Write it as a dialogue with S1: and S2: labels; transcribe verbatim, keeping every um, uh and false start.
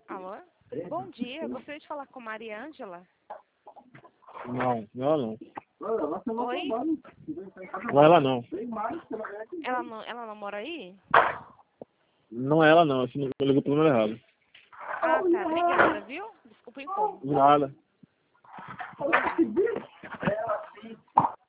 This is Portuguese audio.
S1: Alô? Bom dia, gostaria de falar com Maria Ângela.
S2: Não, não ela não.
S1: Oi?
S2: Não é ela não.
S1: Ela não, ela não mora aí?
S2: Não é ela não, você não ligou pro número errado.
S1: Ah, tá. Obrigada, viu? Desculpa o incômodo.
S2: Nada.
S1: Bom dia.